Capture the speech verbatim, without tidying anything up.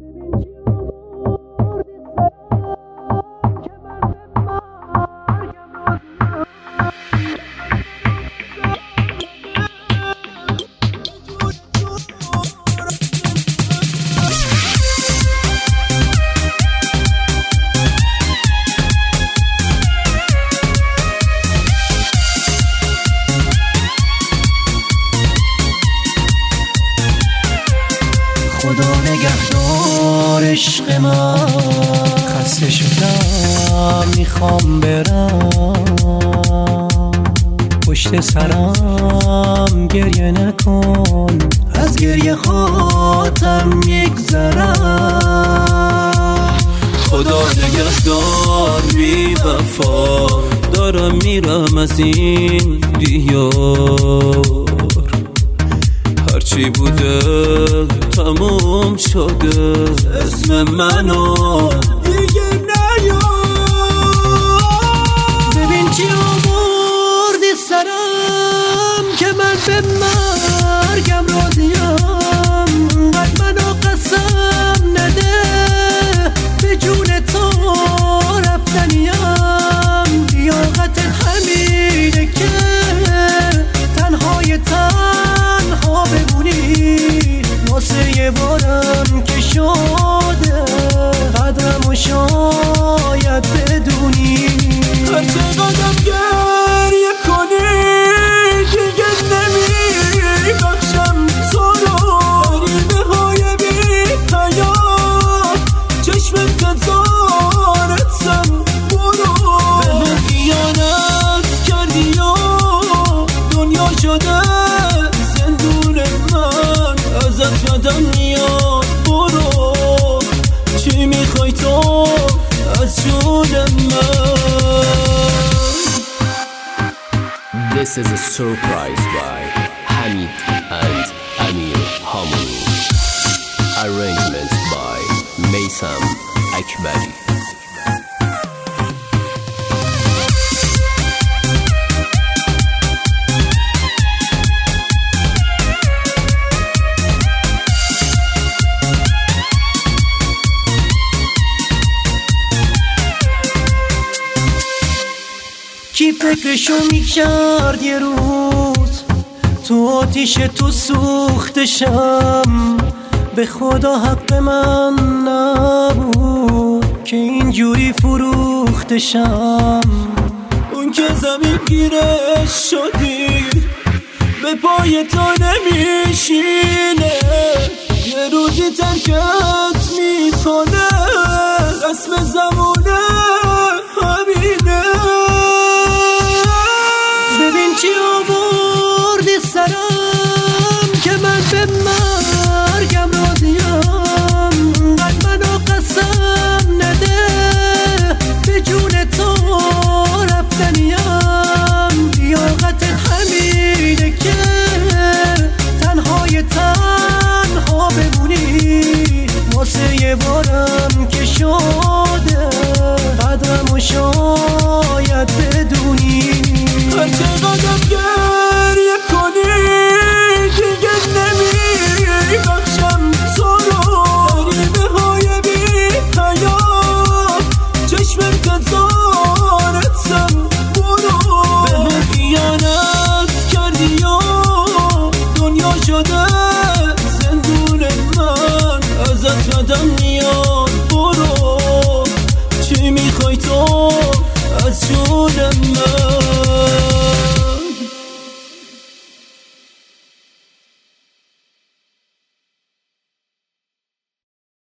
خدا نگهدار عشق من، خسته شدم میخوام برم، پشت سرم گریه نکن، از گریه خاطرم میگذرم. خدا نگهدار بی وفا، دارم میرم از این دیار، هرچی بوده تموم شده، اسم منو دیگه نیار. ببین چی آوردی سرم که من به مرگم راضیم، قد منو قسم نده به جون تو رفتنیم، لیاقتت همینه که تنهای تنها بمونی، واسه یه بارم که شده قدرمو شاید بدونی. هر چقدرم گریه کنی دیگه نمیبخشم تو رو، غریبه های بی حیات چشمت تزارتم، برو به من خیانت کردی و دنیا شده زندون من، ازت یادم میاد، برو چی میخوای تو از جون من. This is a surprise by Hamid and Amir Hamou. Arrangements by Maysam Akbari. کی فکرشو میکرد یه روز تو آتیش تو سوختشم، به خدا حق من نبود که اینجوری فروختشم. اون که زمین گیرش شدی به پای تو نمیشینه، یه روزی ترکت میکنه، رسم زمونه همینه. ببین چی آوردی سرم که من به مرگم راضیم، قد منو قسم نده به جون تو رفتنیم، لیاقتت همینه که تنهای تنها بمونی، واسه یه بارم که شده قدرمو شاید بدونی. هر چقدرم گریه کنی دیگه نمیبخشم تو رو، غریبه های بی حیات چشمت تزارتم، برو به من خیانت کردی و دنیا شده زندون من، ازت یادم میاد، برو چی میخوای تو از جون من.